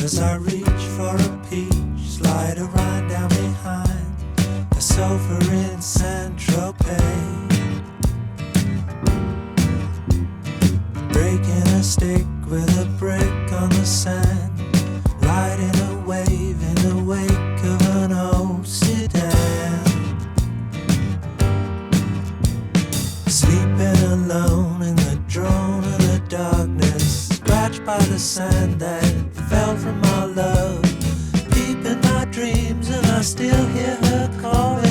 As I reach for a peach, slide a ride down behind the sofa in Saint-Tropez, breaking a stick with a brick on the sand, riding a wave in the wake of an old sedan, sleeping alone in the drone of the darkness, scratched by the sand that fell from our love, deep in my dreams, and I still hear her calling.